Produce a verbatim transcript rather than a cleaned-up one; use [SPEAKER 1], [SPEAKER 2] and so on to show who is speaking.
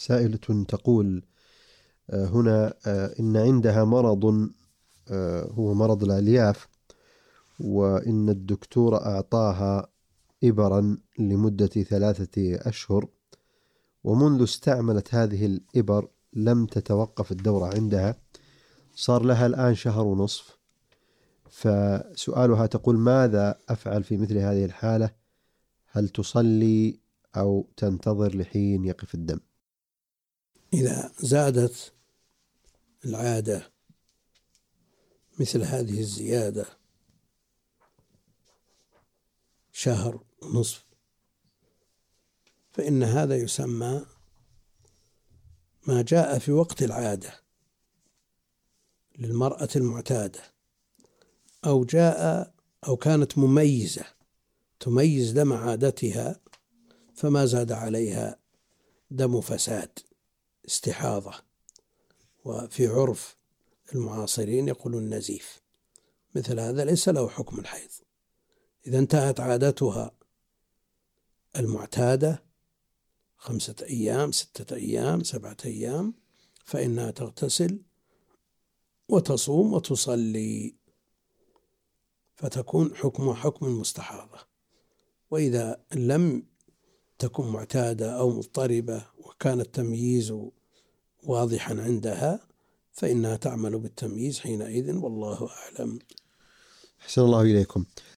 [SPEAKER 1] سائلة تقول هنا إن عندها مرض هو مرض الألياف، وإن الدكتور أعطاها إبرا لمدة ثلاثة أشهر، ومنذ استعملت هذه الإبر لم تتوقف الدورة عندها، صار لها الآن شهر ونصف. فسؤالها تقول: ماذا أفعل في مثل هذه الحالة؟ هل تصلي أو تنتظر لحين يقف الدم؟
[SPEAKER 2] إذا زادت العادة مثل هذه الزيادة شهر ونصف، فإن هذا يسمى ما جاء في وقت العادة للمرأة المعتادة، أو جاء أو كانت مميزة تميز دم عادتها فما زاد عليها دم فساد استحاضة، وفي عرف المعاصرين يقولون نزيف. مثل هذا ليس له حكم الحيض. إذا انتهت عادتها المعتادة خمسة أيام ستة أيام سبعة أيام فإنها تغتسل وتصوم وتصلي، فتكون حكمها حكم المستحاضة. وإذا لم تكن معتادة أو مضطربة وكان التمييز واضحا عندها فإنها تعمل بالتمييز حينئذ، والله أعلم.
[SPEAKER 1] أحسن الله إليكم.